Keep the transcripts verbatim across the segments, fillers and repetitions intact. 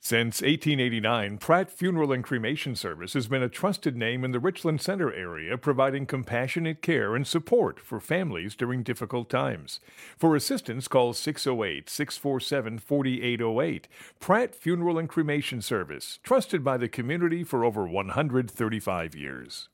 Since eighteen eighty-nine, Pratt Funeral and Cremation Service has been a trusted name in the Richland Center area, providing compassionate care and support for families during difficult times. For assistance, call six oh eight, six four seven, four eight oh eight. Pratt Funeral and Cremation Service, trusted by the community for over one hundred thirty-five years.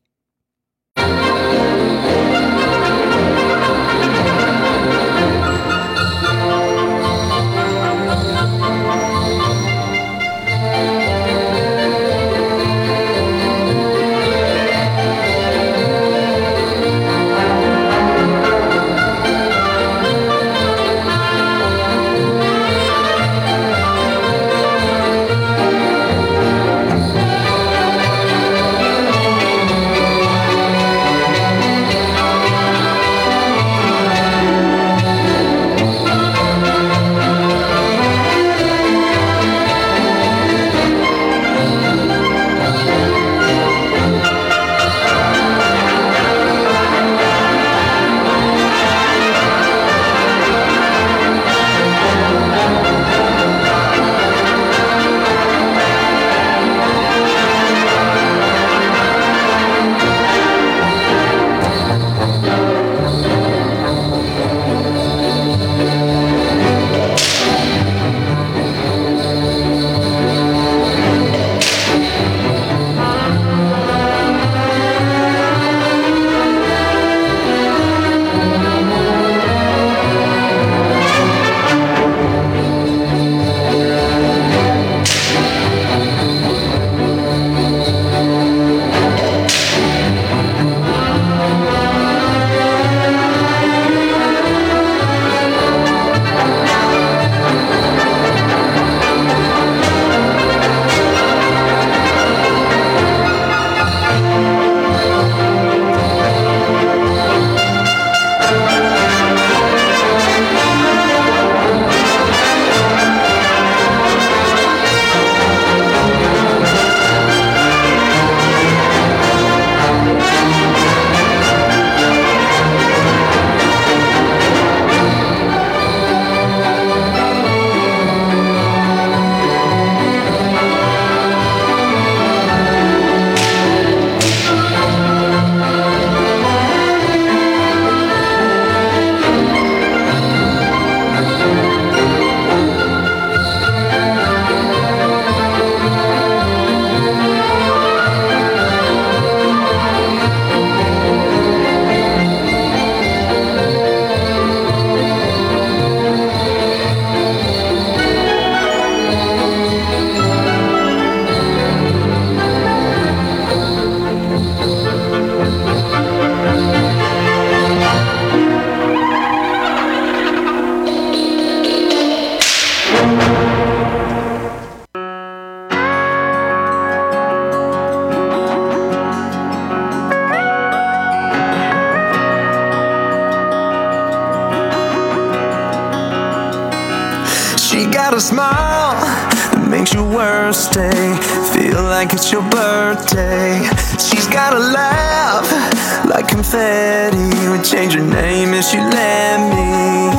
A smile that makes your worst day feel like it's your birthday. She's got a laugh like confetti, would change her name if she let me.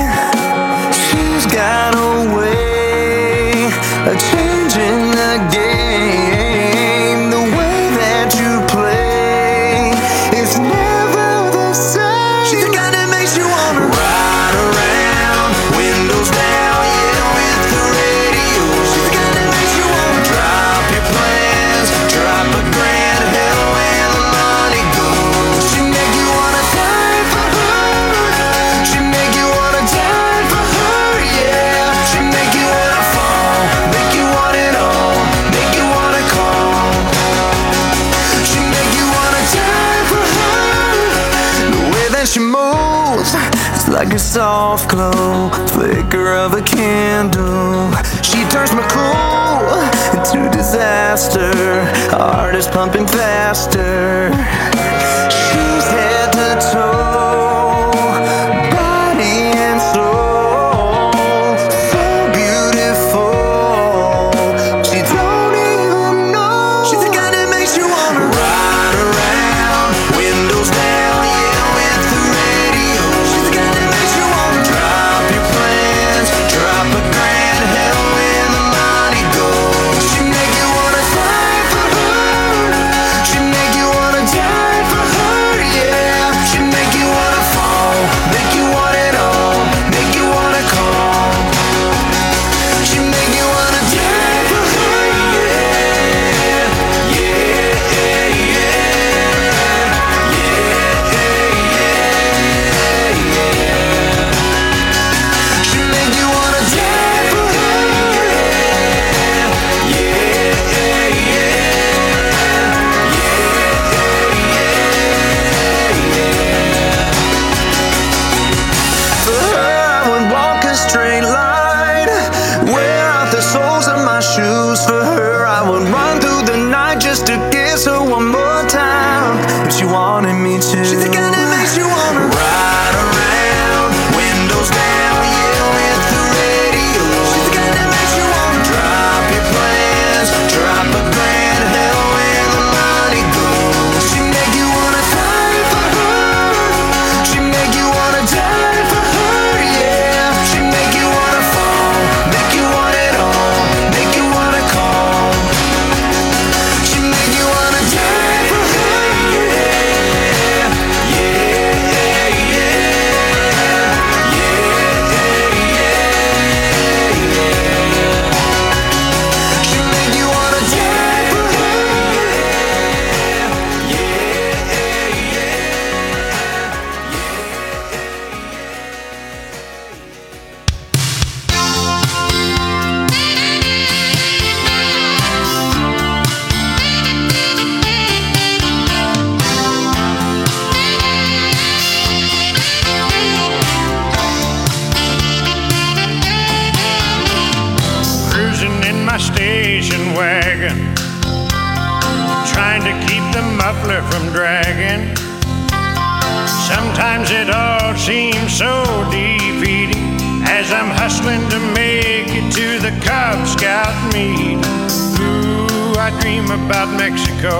She's got a way of changing the game. The way that you play is never the same. She's the kind that makes you wanna ride around, windows down. She moves, it's like a soft glow, flicker of a candle. She turns my cool into disaster, heart is pumping faster. She's head to toe, body and soul, so beautiful. She don't even know. She's the kind that makes you wanna ride around, windows down. Drop a grand, hell where the money goes. shoes for her. I would run through the night just to kiss her one more time if she wanted me to. She's the kind that makes you wanna ride around, windows down, yeah, with the radio. She's the kind that makes you wanna drop your plans, drop a grand, hell where the money goes. She make you wanna die for her, she make you wanna die for her, yeah. She make you wanna fall, make you want it all, make you wanna call. She make you wanna die for her, yeah, yeah, yeah, yeah, yeah, yeah, yeah. She make you wanna die for her, yeah, yeah, Cruising in my station wagon, trying to keep the muffler from dragging. Sometimes it all seems so defeating as I'm hustling to make it to the Cub Scout meet. Ooh, I dream about Mexico,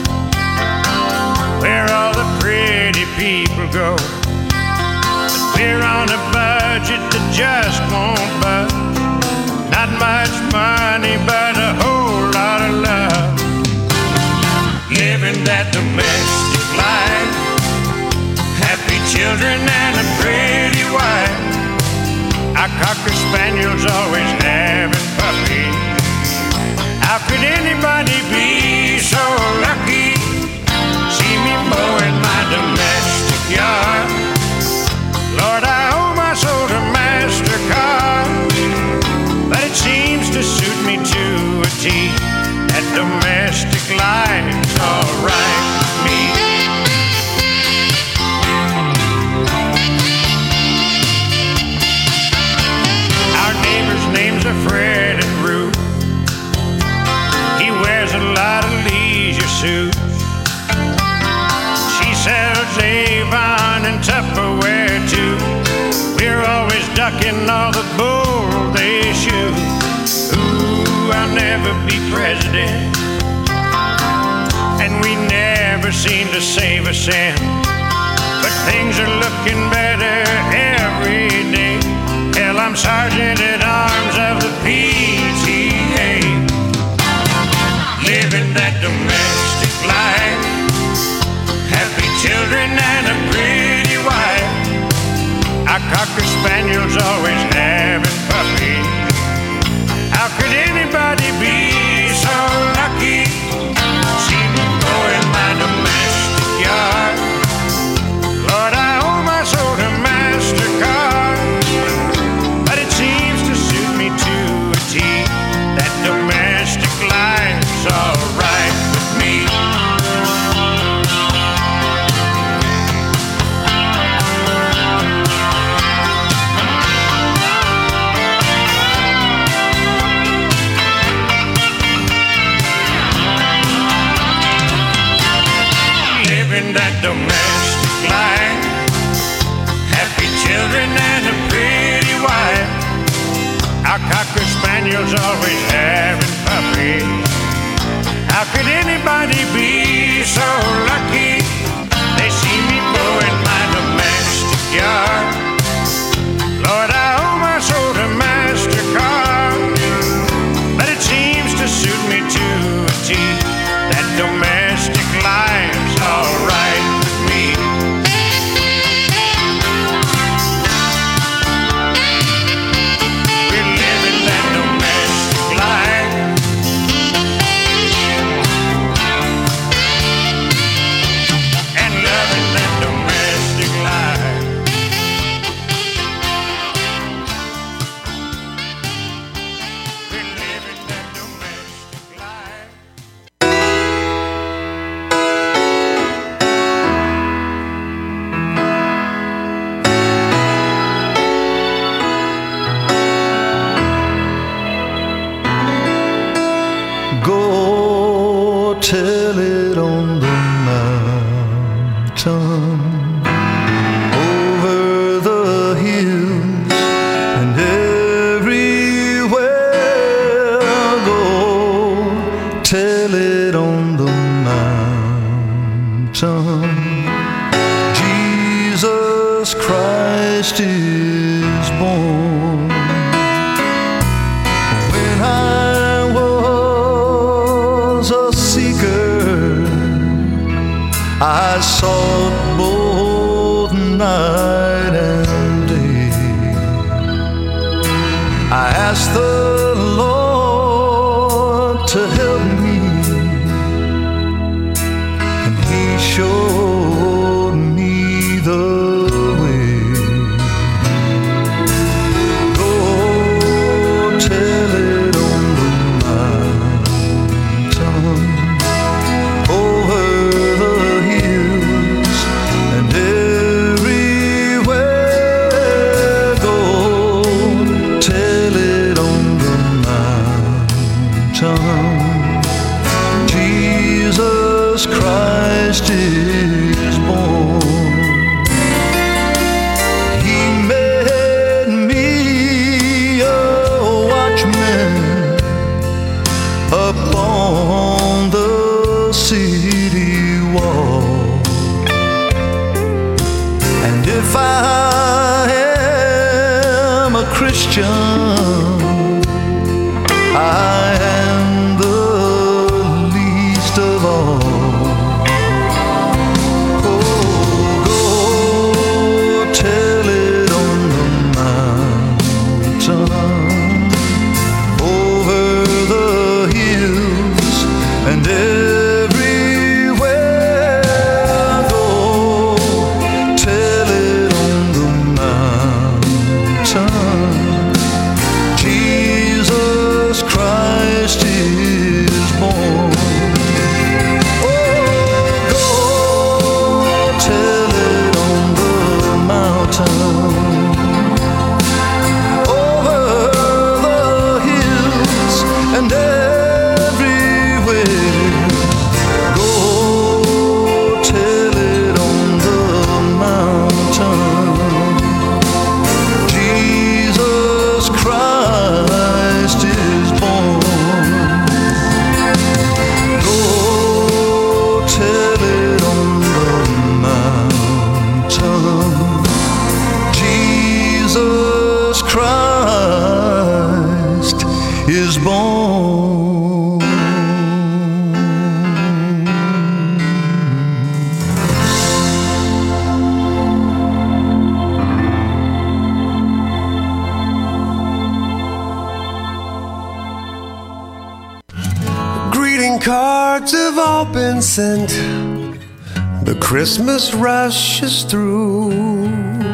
where all the pretty people go. But we're on a budget that just won't budge. Not much money, but a whole lot of love. Living that domestic life, happy children and a pretty wife. Our Cocker Spaniels always having puppies. How could anybody be so lucky? See me mowing my domestic yard. Lord, I owe my soul to MasterCard. But it seems to suit me to a T. That domestic life's alright with me. Our neighbor's names are Fred and Ruth. He wears a lot of leisure suits. She sells Avon and Tupperware too. We're always ducking all the bull they shoot. Ooh, I'll never be president, and we never seem to save a cent. But things are looking better every day. Hell, I'm sergeant at arms of the P T A. Living that domestic life, happy children and a pretty wife. Our Cocker Spaniels always having puppies. How could anybody be so lucky? See me mowing my domestic yard. Lord, I owe my soul to MasterCard. But it seems to suit me to a T. That domestic life's alright with me. That domestic life, happy children and a pretty wife. Our Cocker Spaniels always having puppies. How could anybody be so lucky? They see me mowing my domestic yard. Lord, I owe my soul to MasterCard. But it seems to suit me to a T. That domestic life's alright with me. We're living that domestic life, Go tell it on the mountain, over the hills and everywhere. Go tell it on the mountain. Jesus Christ is born. When I was a seeker, I sought both night and day. I asked the Lord to help me, and He showed me the way. Go tell it on the mountain, over the hills and everywhere. Go tell it on the mountain. Jesus Christ is born. He made me a watchman upon the city wall. And if I am a Christian, I am the least of all. Oh, go tell it on the mountain, over the hills and everywhere. Go tell it on the mountain. Jesus Christ is born. Oh, go tell it on the mountain, over the hills and everywhere. Go tell it on the mountain. Jesus Christ is born. Go tell it on the mountain. Jesus Christ is born. Greeting cards have all been sent. The Christmas rush is through.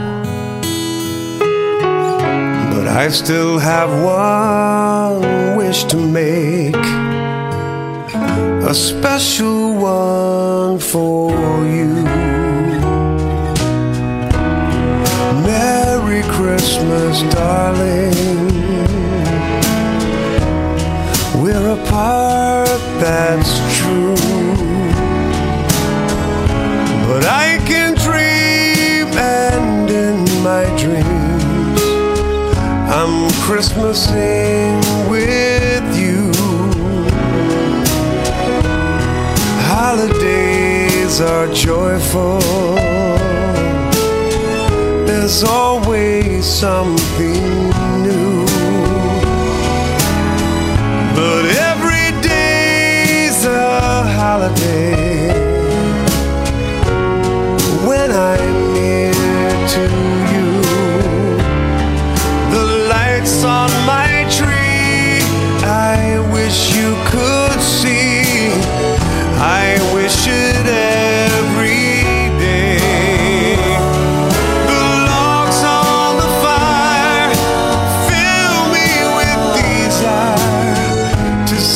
But I still have one wish to make, a special one for you. Merry Christmas, darling. We're apart, that's true, but I can dream, and in my dreams I'm Christmasing with you. Holidays are joyful, there's always something new. But every day's a holiday when I'm near to you. The lights on my tree, I wish you could see. I wish it every day. The logs on the fire fill me with desire to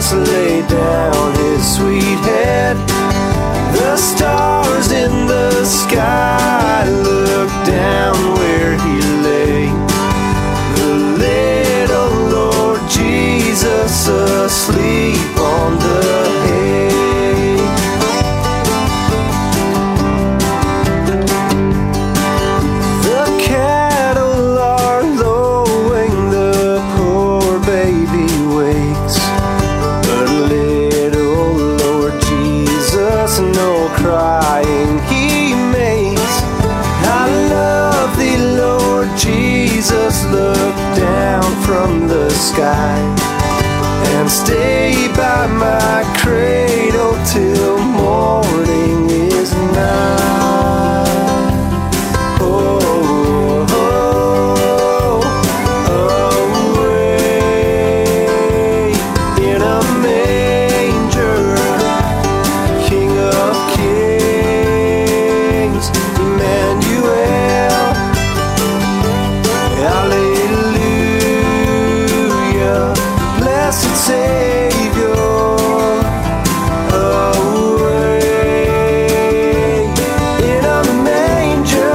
Jesus laid down his sweet head. The stars in the sky looked down where he lay. The little Lord Jesus asleep on the hay. The cattle are lowing, the poor baby wakes, but little Lord Jesus no crying he makes. I love thee, Lord Jesus, look down from the sky and stay by my cradle till morning is nigh. Oh, oh, oh, away in a manger, King of Kings, Emmanuel, Hallelujah, blessed Savior, away in a manger.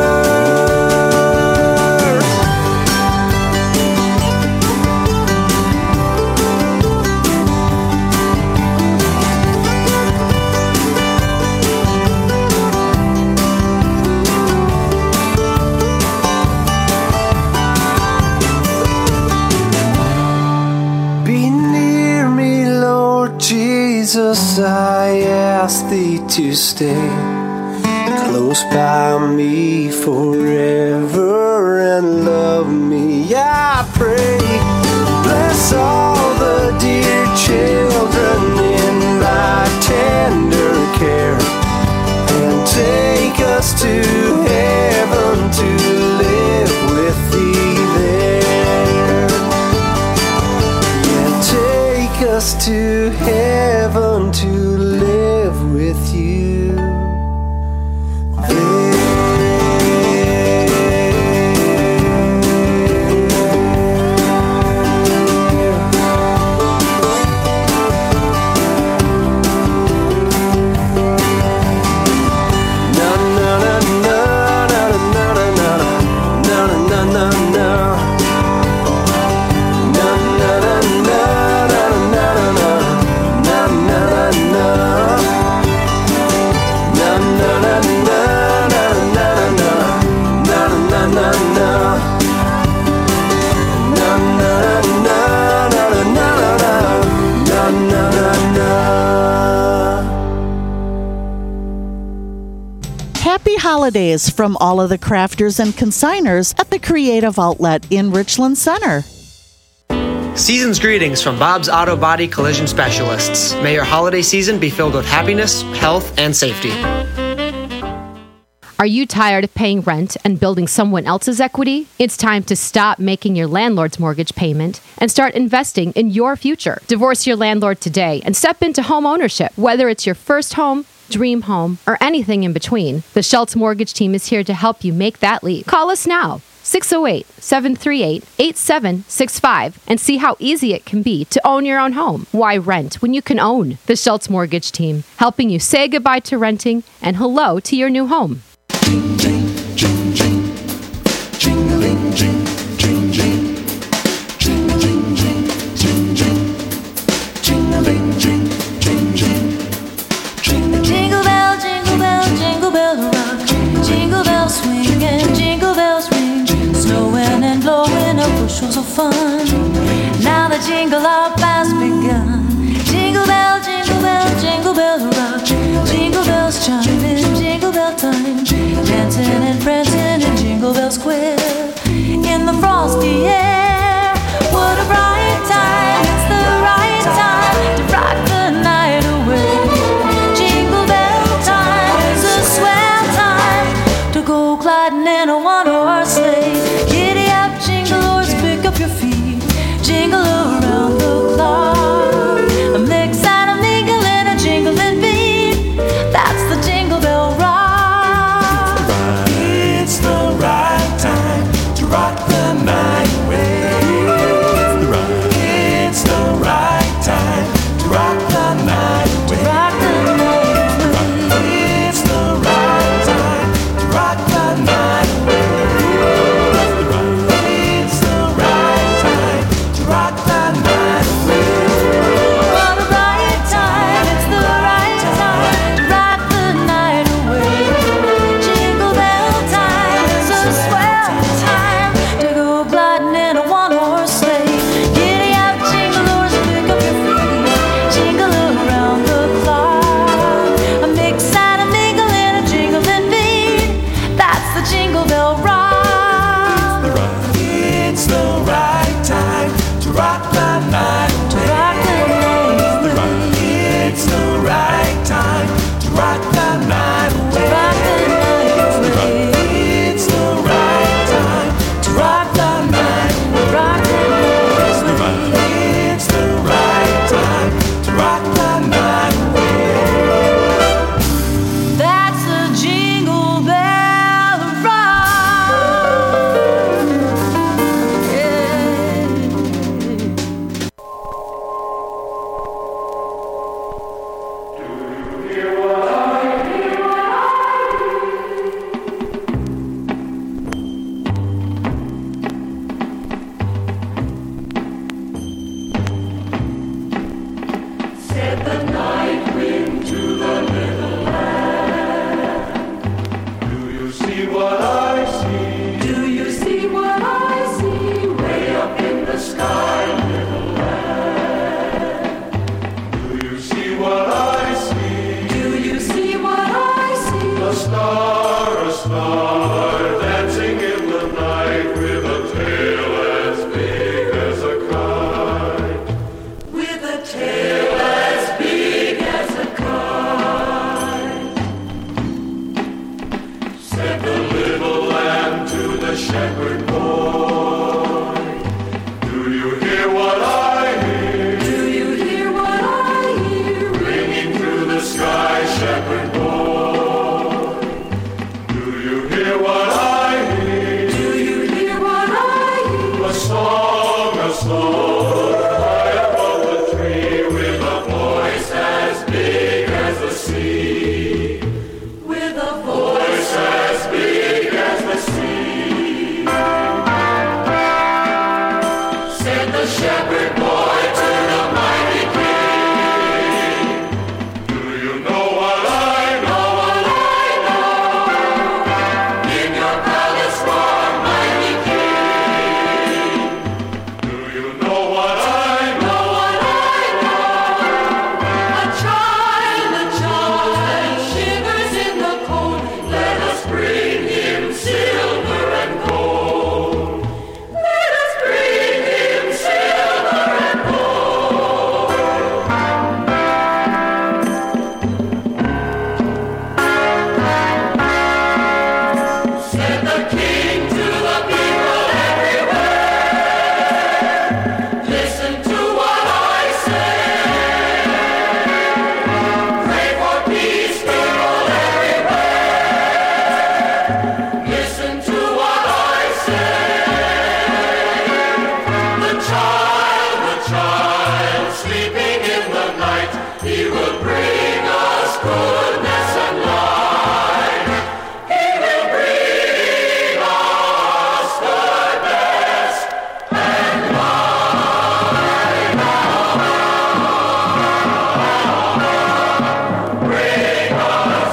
Be near me, Lord Jesus, I ask thee to stay close by me forever and love me, I pray. Bless all the dear children in thy tender care, and take us to heaven to live with thee there. Yeah, take us to heaven to live with you there. Na na na na na na na na na na na na na. Na na na na na na na na na na na. Na na na na na na na na na na na na. Na na na na na na na na. Happy holidays from all of the crafters and consigners at the Creative Outlet in Richland Center. Season's greetings from Bob's Auto Body Collision Specialists. May your holiday season be filled with happiness, health, and safety. Are you tired of paying rent and building someone else's equity? It's time to stop making your landlord's mortgage payment and start investing in your future. Divorce your landlord today and step into home ownership. Whether it's your first home, dream home, or anything in between, the Schultz Mortgage Team is here to help you make that leap. Call us now, six oh eight, seven three eight, eight seven six five, and see how easy it can be to own your own home. Why rent when you can own? The Schultz Mortgage Team, helping you say goodbye to renting and hello to your new home. Jing, jing, jing, jing. Jing-a-ling, jing, jing, jing. Jing-a-jing, jing, jing, jing. Jing-a-ling, jing, jing, jing. Jingle bell, jingle bell, jingle bell rock. Jingle bells swing and jingle bells ring. Snowing and blowing up bushels of fun. Now the jingle hop has begun. Jingle bell, jingle bell, jingle bell rock. Jingle bells chime in jingle bell time. Dancing and prancing in Jingle Bell Square. In the frosty air, what a bright time. It's the right time to rock the night away. Jingle bell time is a swell time to go gliding in a one-horse sleigh. Giddy up, jingle horse, pick up your feet. Jingle around the clock. rock the night away. to rock the night away. It's the right time to rock the night away. To rock the night away. It's the right time to rock the night away. Rock the night away. It's the right time to rock the night away. That's a jingle bell rock. Yeah. Do you see what I see? Do you see what I see? Way up in the sky, little lad. Do you see what I see? Do you see what I see? A star, a star, dancing in the night with a tail as big as a kite. With a tail as big as a kite. Said the little lamb to the shepherd boy. Do you hear what I hear? Do you hear what I hear? Ringing through the sky, shepherd boy. Do you hear what I hear? Do you hear what I hear? A song, a song, high above the tree, with a voice as big as the sea. With a voice. Voice as big as the sea. Said the shepherd boy to the mighty king. Do you know what I know? What I know? In your palace, warm mighty king. Do you know what I know? What I know? A child, a child shivers in the cold. Let us bring him silver and gold. Let us bring him silver and gold. Said the king to the people everywhere. Listen to what I say. Pray for peace, people everywhere. Listen to what I say. The child, the child, sleeping in the night, he will bring us goodness and light. He will bring us goodness and light. Bring us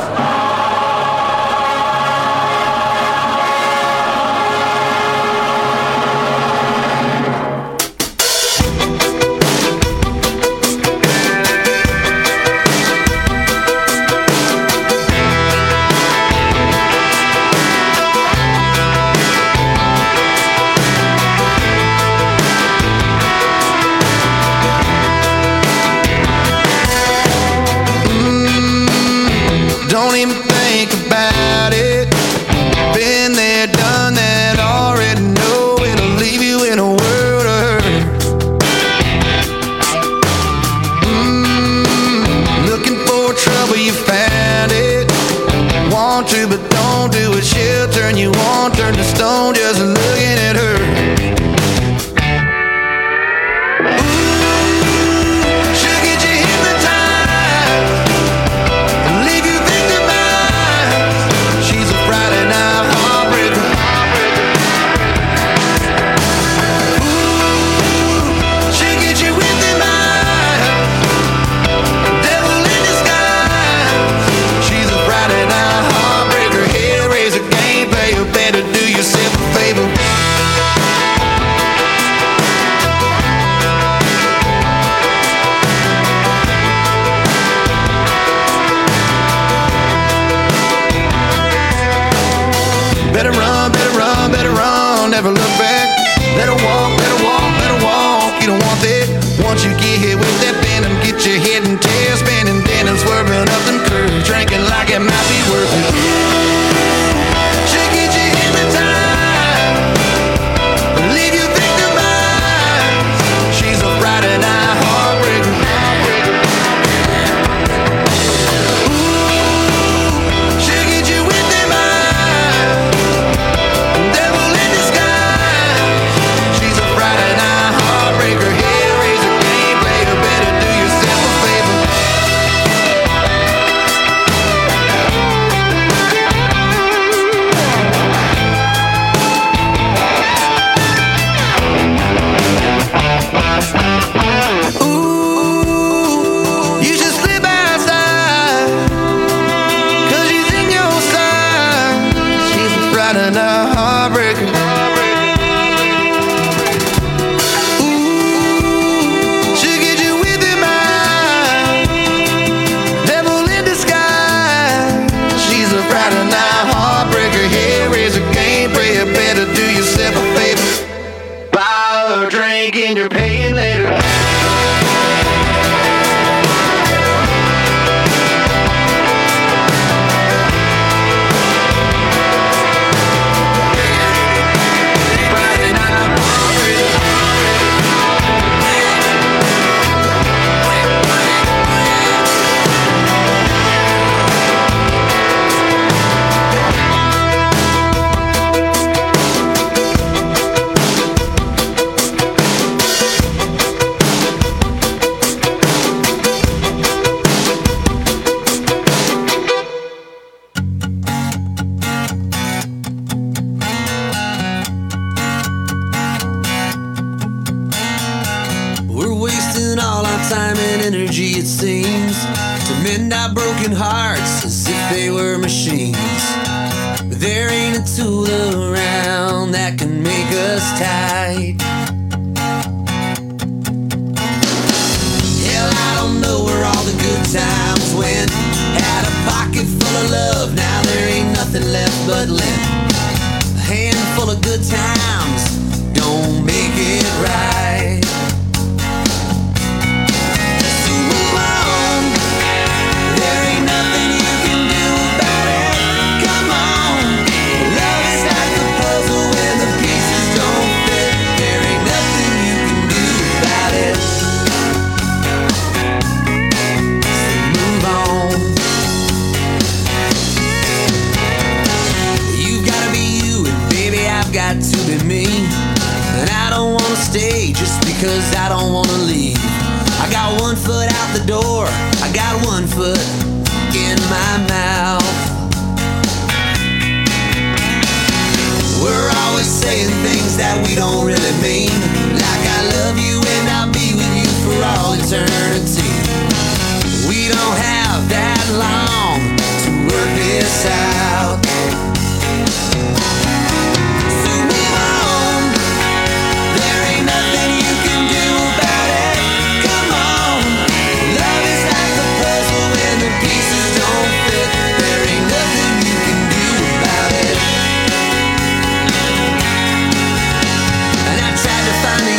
Don't even think about it. Been there, done that, already know it'll leave you in a world of hurt. Mm, looking for trouble, you found it. Want to, but don't do it. She'll turn you on, turn to stone, just looking at her. She'll get you hypnotized, leave you victimized. Once you get hit with that venom, get your head and tail spinning, then I'm swerving up them curves, drinking like it might be worth it. She get you hypnotized, leave you victimized. She's a Friday night heartbreaker. Ooh, she'll get you with them eyes, devil in disguise. She's a Friday night heartbreaker. Hellraiser, game player, better do yourself a favor. Ooh, you should slip outside, 'cause she's in your side. She's a Friday night heartbreaker. Ooh, she'll get you with them eyes, devil in disguise. She's a Friday night heartbreaker. Hellraiser, game player, better do yourself a favor. Buy her a drink and you're paying later. Friday night heartbreaker. We're wasting all our time and energy, it seems, to mend our broken hearts as if they were machines. But there ain't a tool around that can make us tight. Hell, I don't know where all the good times went. Had a pocket full of love, now there ain't nothing left but lint. A handful of good times don't make it right. So move on. There ain't nothing you can do about it. Come on. Love is like a puzzle when the pieces don't fit. There ain't nothing you can do about it. So move on. You've gotta be you, and baby, I've got to be me. And I don't wanna stay just because I don't wanna leave. I got one foot out the door, I got one foot in my mouth. We're always saying things that we don't really mean, like I love you and I'll be with you for all eternity. We don't have that long to work this out. So move on. There ain't nothing you can do about it. Come on. Love is like a puzzle when the pieces don't fit. There ain't nothing you can do about it. And I tried to find the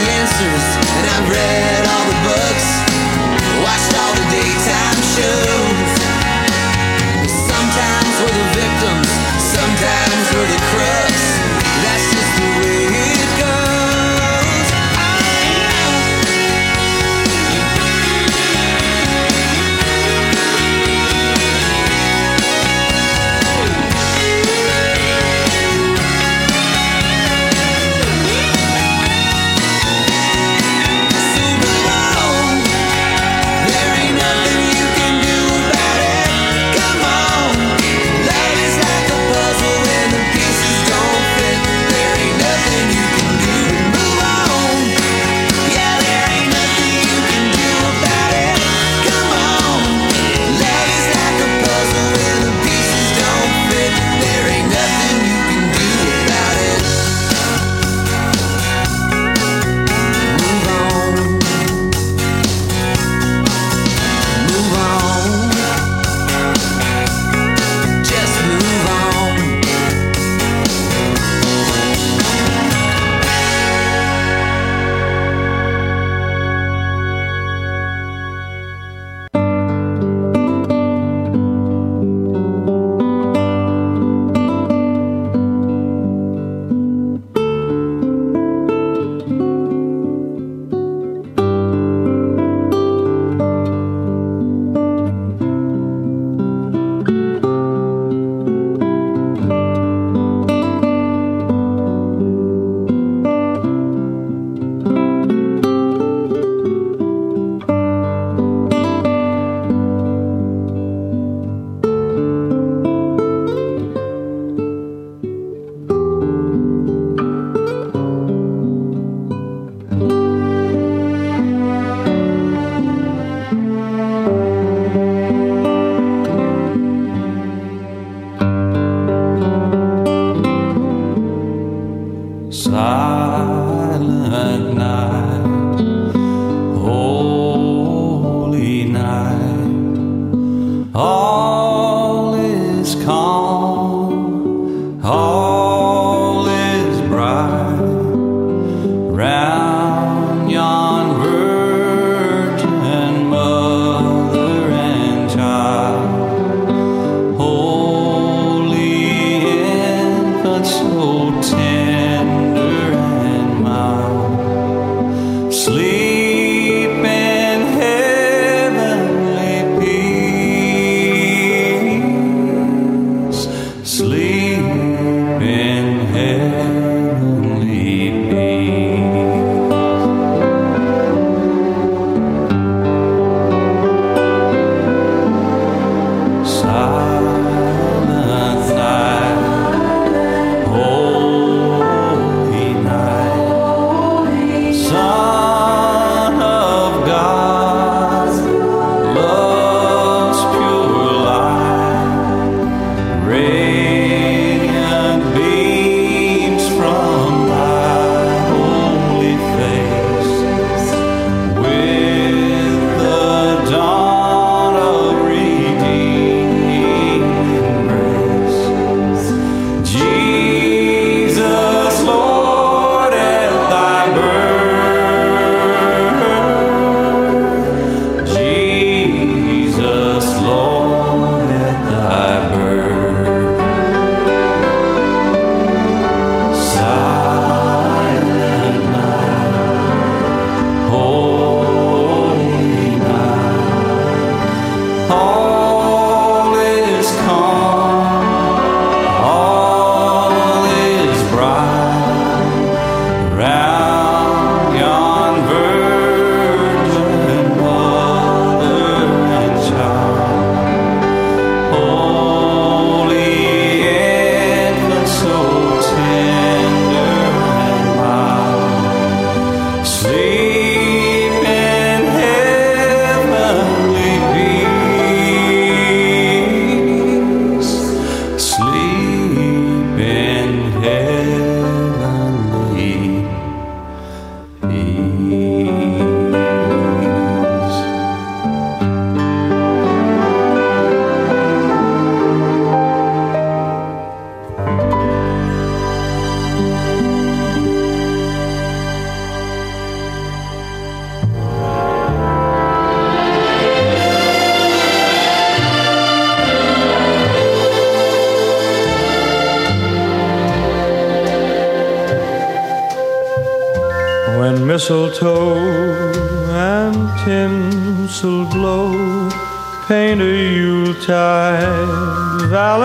Mistletoe and tinsel glow paint a Yuletide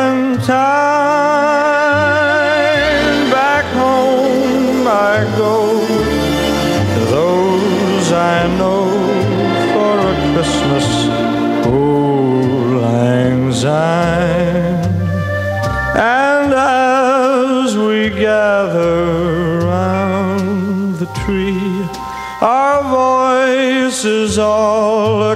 Valentine. Back home I go to those I know for a Christmas old lang syne. And as we gather round the tree, our voices all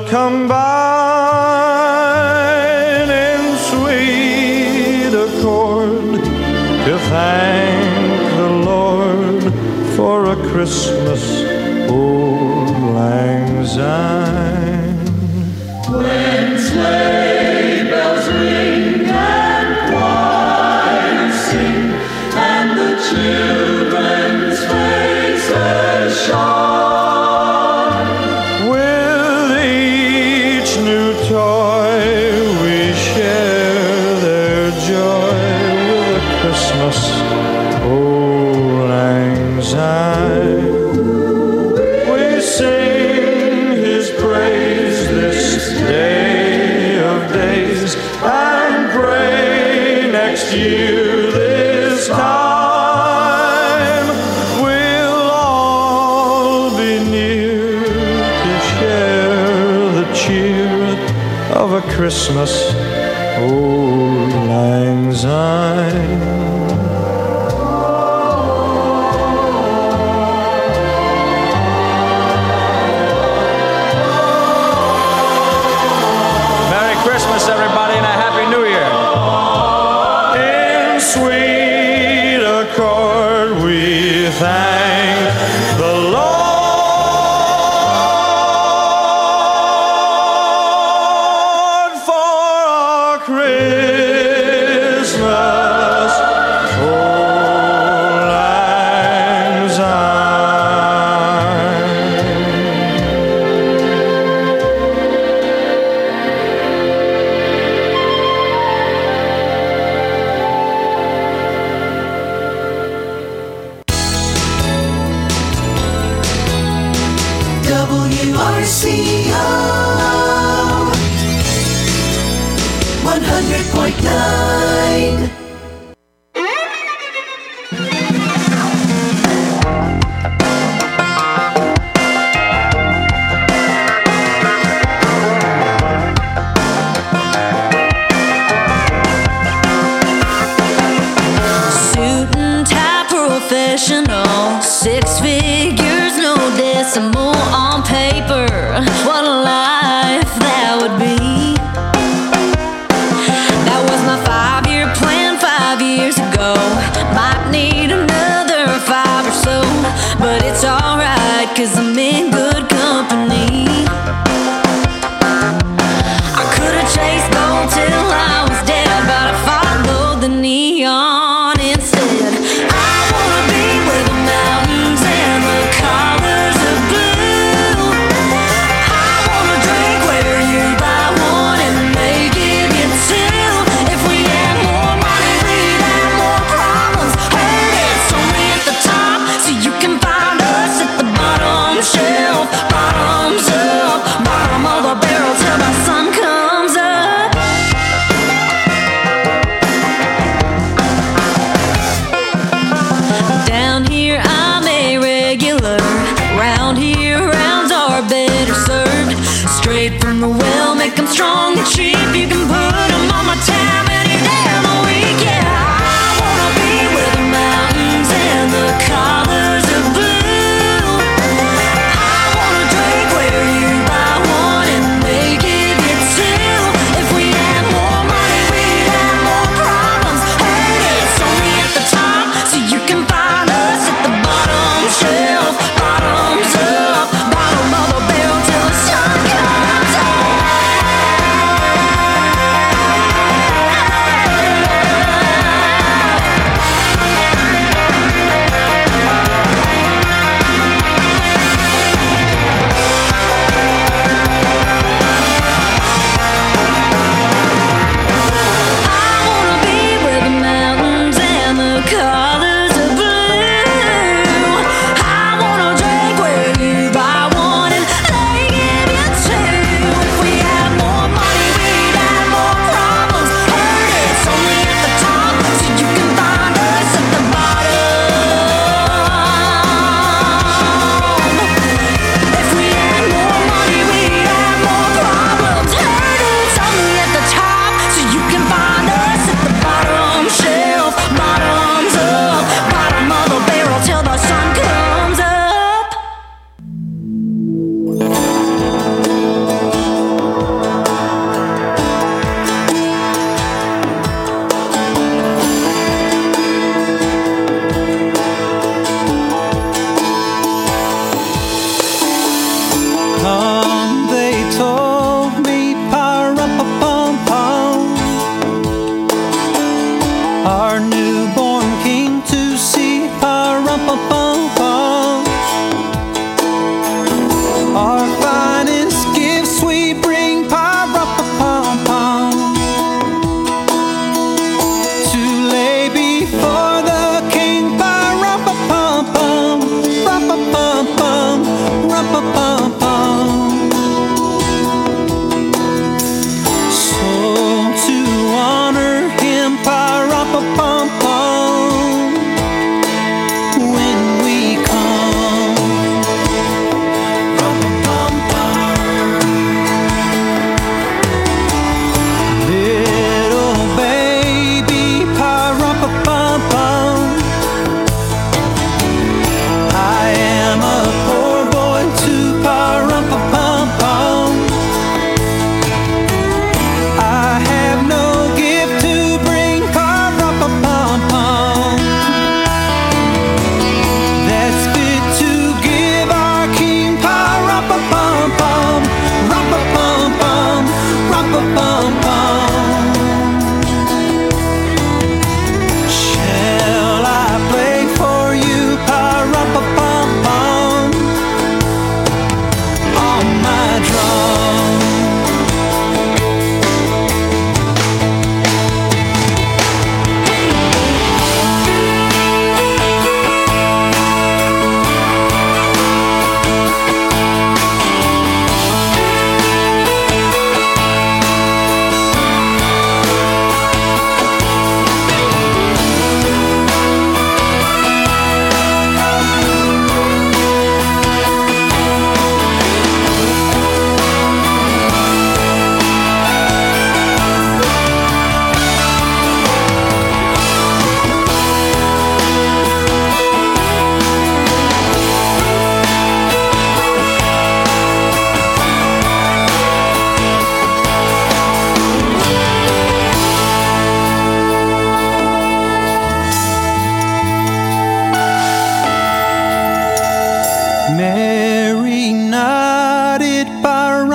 combine in sweet accord to thank the Lord for a Christmas old lang syne. When sleigh bells ring and choirs sing, and the children's faces shine, with each new toy we share their joy with a Christmas old lang syne. We sing his praise this day of days and pray next year this time we'll all be near to share the cheer of a Christmas old lang syne. Everybody, and a Happy New Year. In sweet accord we thank the Lord for our Christmas old lang syne. W R C O one hundred point nine. suit and tie professional, six figures, no decimal on paper. What a life that would be. That was my five-year plan five years ago. Might need another five or so, but it's alright, cause I'm in good company. I could've chased gold till I was dead, but I followed the neon instead. I wanna be where the mountains and the colors of blue. I wanna drink where you buy one and they give you two. If we had more money, we'd have more problems. Heard it's only at the top, so you can find us at the bottom shelf. Bottoms up, bottom of the barrel till the sun comes up. Down here I'm a regular. Round here rounds are better served. Straight from the well, make them strong and cheap. You can put them on my tab any day of the week. Yeah, I wanna be where the mountains and the colors of blue. I wanna drink where you buy one and they give you two. If we had more money, we'd have more problems. Heard it's only at the top, so you can find us at the bottom shelf. Bottoms up, bottom of the barrel till the sun comes up.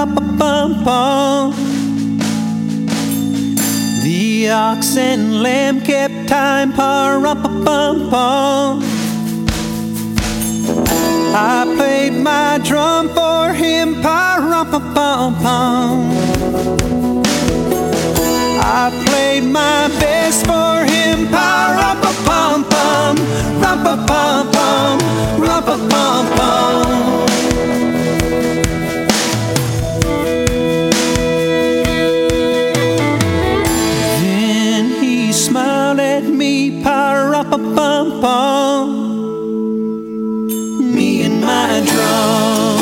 pa-ra-pa-pum-pum. The ox and lamb kept time, pa-ra-pa-pum-pum. I played my drum for him, pa-rum-pa-pum-pum. I played my bass for him, pa-rum-pa-pum-pum, rum-pa-pum-pum, rum-pa-pum-pum. Then he smiled at me, pa-rum-pa-pum-pum. Me and my drum.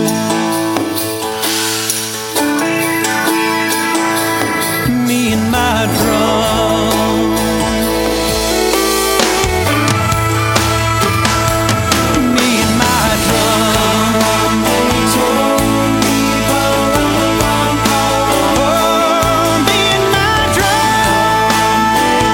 Me and my drum. Me and my drum. They told me, oh, me and my drum. They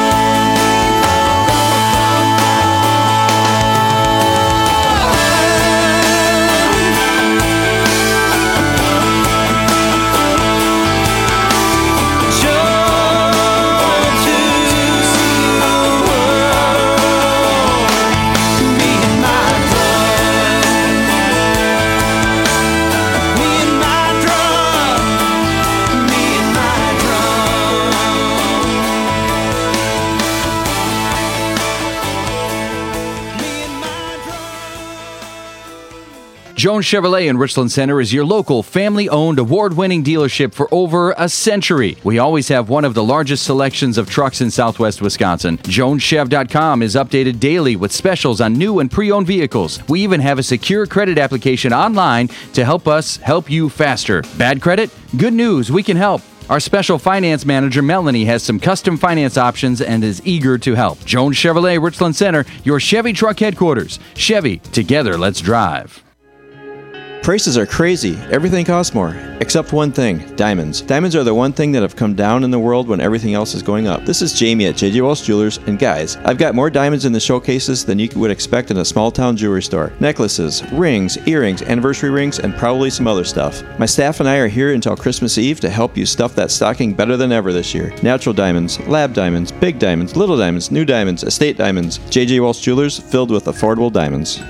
Jones Chevrolet in Richland Center is your local family-owned, award-winning dealership for over a century. We always have one of the largest selections of trucks in southwest Wisconsin. Jones Chev dot com is updated daily with specials on new and pre-owned vehicles. We even have a secure credit application online to help us help you faster. Bad credit? Good news, we can help. Our special finance manager, Melanie, has some custom finance options and is eager to help. Jones Chevrolet, Richland Center, your Chevy truck headquarters. Chevy, together, let's drive. Prices are crazy. Everything costs more. Except one thing, diamonds. Diamonds are the one thing that have come down in the world when everything else is going up. This is Jamie at J J Wells Jewelers, and guys, I've got more diamonds in the showcases than you would expect in a small town jewelry store. Necklaces, rings, earrings, anniversary rings, and probably some other stuff. My staff and I are here until Christmas Eve to help you stuff that stocking better than ever this year. Natural diamonds, lab diamonds, big diamonds, little diamonds, new diamonds, estate diamonds. J J Wells Jewelers, filled with affordable diamonds.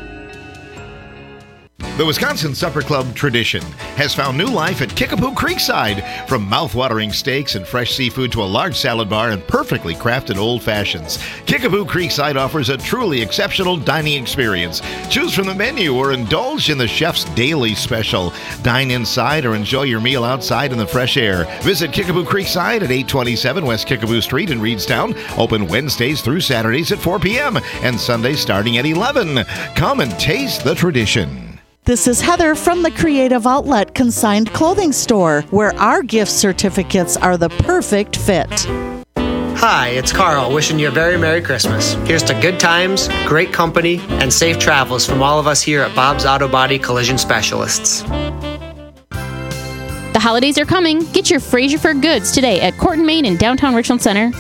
The Wisconsin Supper Club tradition has found new life at Kickapoo Creekside. From mouth-watering steaks and fresh seafood to a large salad bar and perfectly crafted old fashions, Kickapoo Creekside offers a truly exceptional dining experience. Choose from the menu or indulge in the chef's daily special. Dine inside or enjoy your meal outside in the fresh air. Visit Kickapoo Creekside at eight twenty-seven West Kickapoo Street in Reedstown. Open Wednesdays through Saturdays at four p.m. and Sundays starting at eleven. Come and taste the tradition. This is Heather from the Creative Outlet Consigned Clothing Store, where our gift certificates are the perfect fit. Hi, it's Carl wishing you a very Merry Christmas. Here's to good times, great company, and safe travels from all of us here at Bob's Auto Body Collision Specialists. The holidays are coming. Get your Fraser Fur goods today at Court and Main in downtown Richland Center.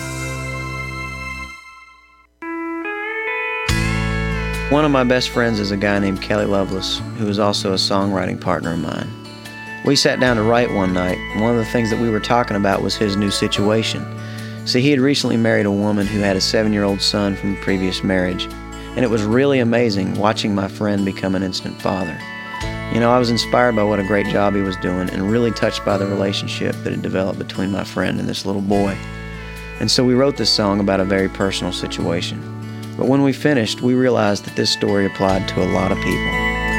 One of my best friends is a guy named Kelly Lovelace, who is also a songwriting partner of mine. We sat down to write one night, and one of the things that we were talking about was his new situation. See, he had recently married a woman who had a seven-year-old son from a previous marriage, and it was really amazing watching my friend become an instant father. You know, I was inspired by what a great job he was doing and really touched by the relationship that had developed between my friend and this little boy. And so we wrote this song about a very personal situation. But when we finished, we realized that this story applied to a lot of people.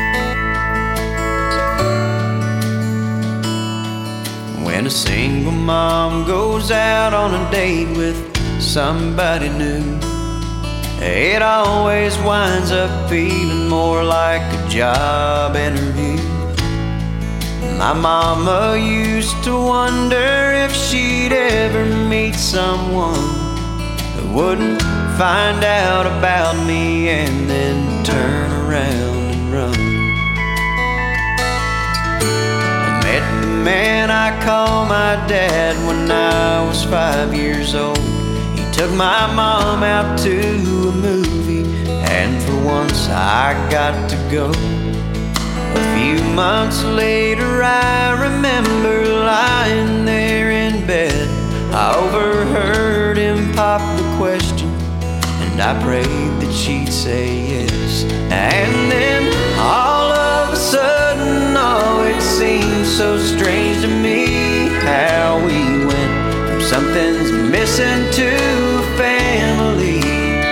When a single mom goes out on a date with somebody new, it always winds up feeling more like a job interview. My mama used to wonder if she'd ever meet someone who wouldn't find out about me and then turn around and run. I met the man I call my dad when I was five years old. He took my mom out to a movie, and for once I got to go. A few months later I remember and I prayed that she'd say yes. And then all of a sudden, oh, it seemed so strange to me how we went from something's missing to a family.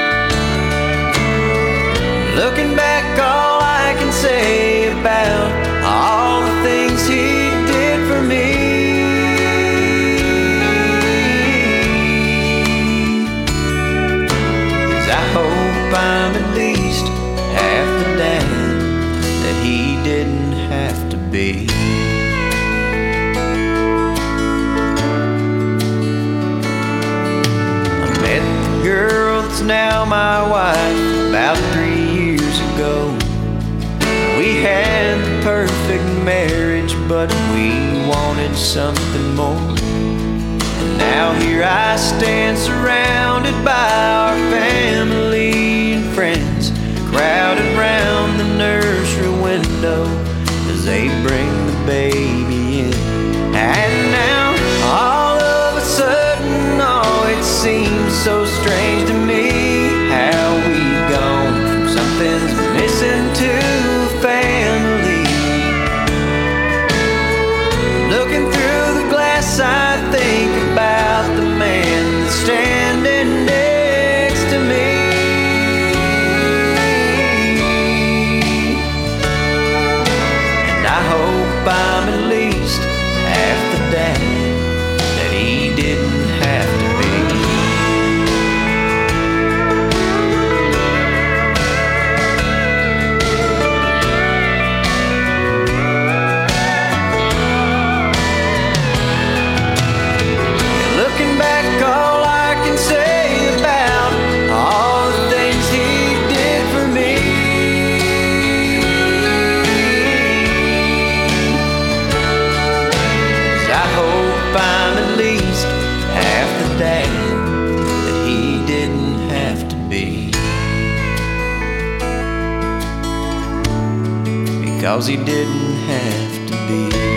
Looking back, all I can say about all the things he did for me is I hope I'm at least half the dad that he didn't have to be. I met the girl that's now my wife about three years ago. We had the perfect marriage, but we wanted something more. And now here I stand surrounded by our family and friends, crowded round the nursery window as they bring the baby in. And now all of a sudden, oh, it seems so strange to me how we've gone from something's missing to family. Looking through the glass, I think about the man that's standing next to me. And I hope I'm at least half the dad that he didn't have to be. All I can say about all the things he did for me is I hope I'm at least half the dad that he didn't have to be, because he didn't have to be.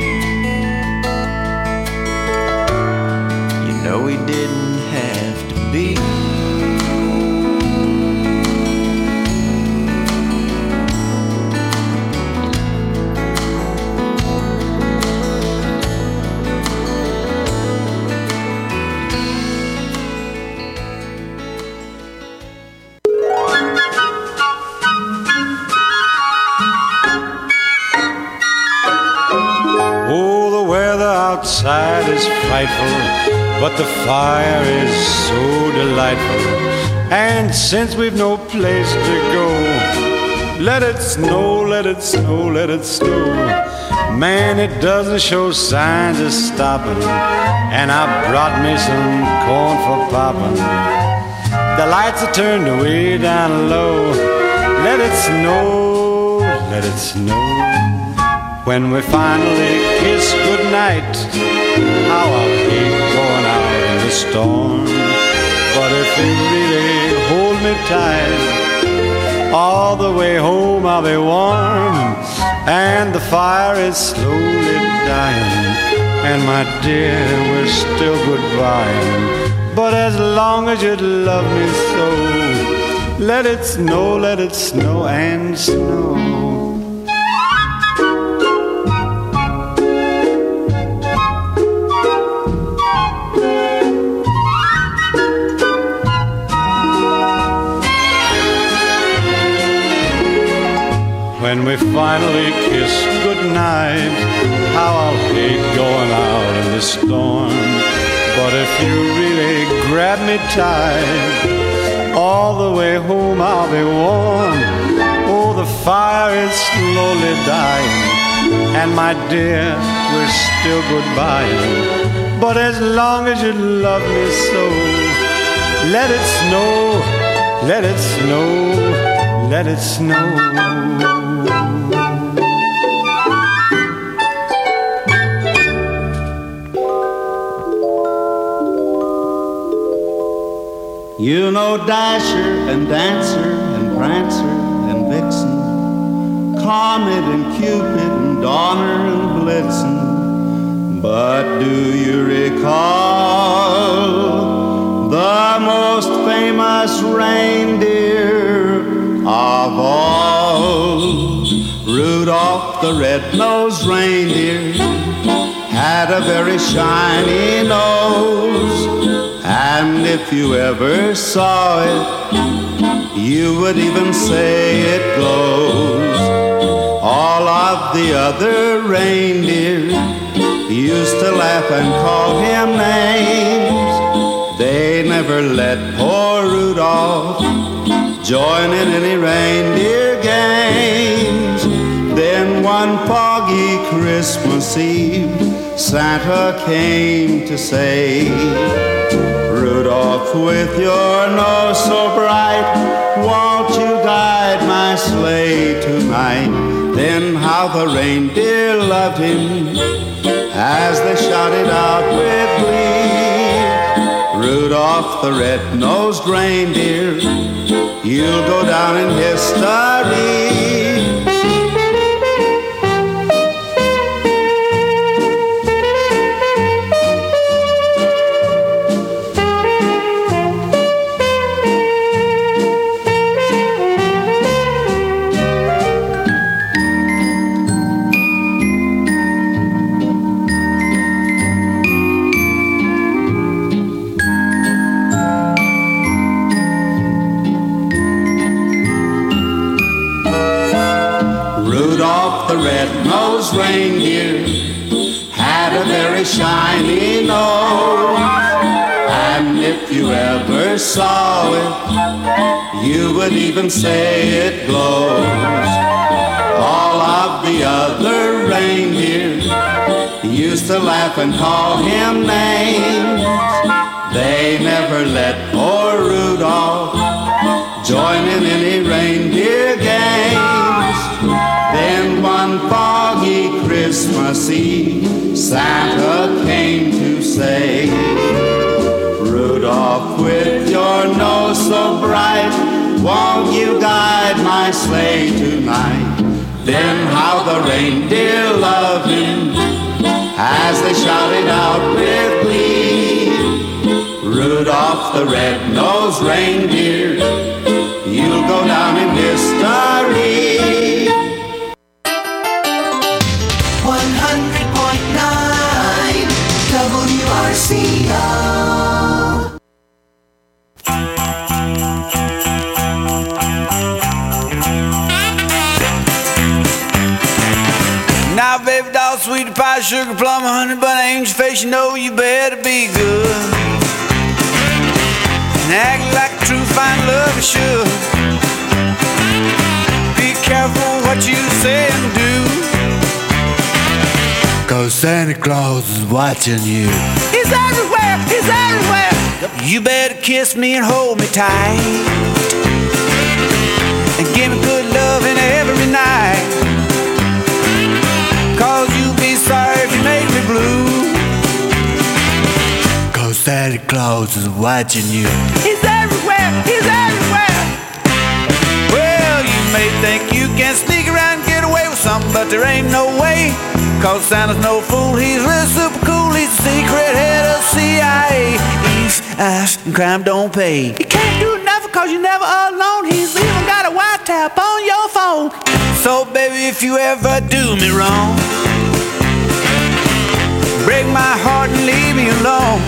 No, he didn't have to be. Oh, the weather outside is frightful, but the fire is so delightful. And since we've no place to go, let it snow, let it snow, let it snow. Man, it doesn't show signs of stopping, and I brought me some corn for popping. The lights are turned way down low. Let it snow, let it snow. When we finally kiss goodnight, how I'll hate going out in the storm. But if you really hold me tight, all the way home I'll be warm. And the fire is slowly dying, and my dear, we're still goodbye. But as long as you love me so, let it snow, let it snow and snow. When we finally kiss goodnight, how I'll hate going out in the storm. But if you really grab me tight, all the way home I'll be warm. Oh, the fire is slowly dying, and my dear, we're still goodbying. But as long as you love me so, let it snow, let it snow, let it snow. You know Dasher and Dancer and Prancer and Vixen, Comet and Cupid and Donner and Blitzen. But do you recall the most famous reindeer Rudolph the red-nosed reindeer had a very shiny nose, and if you ever saw it, you would even say it glows. All of the other reindeer used to laugh and call him names. They never let poor Rudolph join in any reindeer games. Then one foggy Christmas Eve, Santa came to say, Rudolph, with your nose so bright, won't you guide my sleigh tonight? Then how the reindeer loved him as they shouted out with glee, Rudolph the red-nosed reindeer, you'll go down in history. The red-nosed reindeer had a very shiny nose, and if you ever saw it, you would even say it glows. All of the other reindeer used to laugh and call him names. They never let poor Rudolph join in any reindeer games. Then one foggy Christmas Eve, Santa came to say, Rudolph, with your nose so bright, won't you guide my sleigh tonight? Then how the reindeer loved him as they shouted out with glee, Rudolph the red-nosed reindeer, you'll go down in history. one hundred point nine W R C O. Now, baby doll, sweetie pie, sugar plum, honey bun, angel face, you know you better be good and act like a true fine lover should. Be careful what you say and do, 'cause Santa Claus is watching you. He's everywhere, he's everywhere. You better kiss me and hold me tight and give me good loving every night, 'cause you'll be sorry if you make me blue, 'cause Santa Claus is watching you. He's everywhere, he's everywhere. Well, you may think you can sneak around and get away with something, but there ain't no way, 'cause Santa's no fool, he's real super cool. He's the secret head of C I A. East, ass, and crime don't pay. He can't do nothing 'cause you're never alone. He's even got a wiretap on your phone. So baby, if you ever do me wrong, break my heart and leave me alone,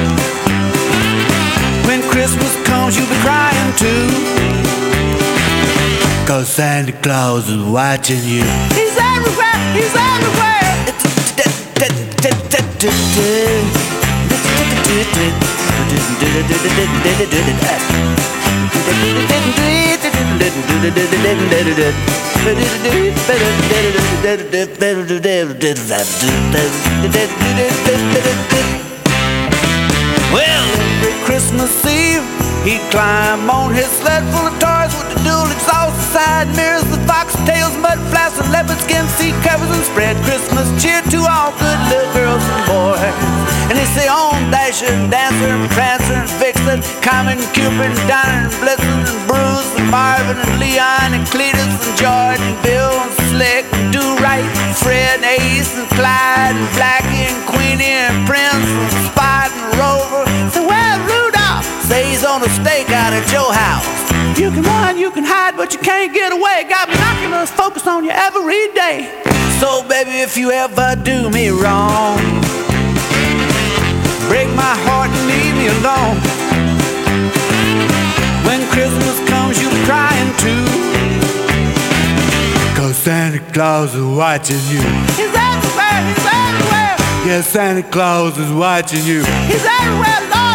when Christmas comes you'll be crying too, 'cause Santa Claus is watching you. He's everywhere, he's everywhere. Well, every Christmas Eve he'd climb on his sled full of toys with the dual exhaust, side mirrors, the foxtails, mud flaps, and leopard skin seat covers, and spread Christmas cheer to all good little girls and boys. And he'd say on Dasher, Dancer, and Prancer, and Vixen, Comet, and Cupid, and Donner, and Blitzen, and Bruce, and Marvin, and Leon, and Cletus, and George, and Bill, and Slick, and Do-Right, and Fred, and Ace, and Clyde, and Blackie, and Queenie, and Prince, and Spot, and Rover. So where's Rudolph? Say he's on a stake out at your house. You can run, you can hide, but you can't get away. Got binoculars focused on you every day. So baby, if you ever do me wrong, break my heart and leave me alone. When Christmas comes, you're crying too, 'cause Santa Claus is watching you. He's everywhere, he's everywhere. Yes, Santa Claus is watching you. He's everywhere, Lord.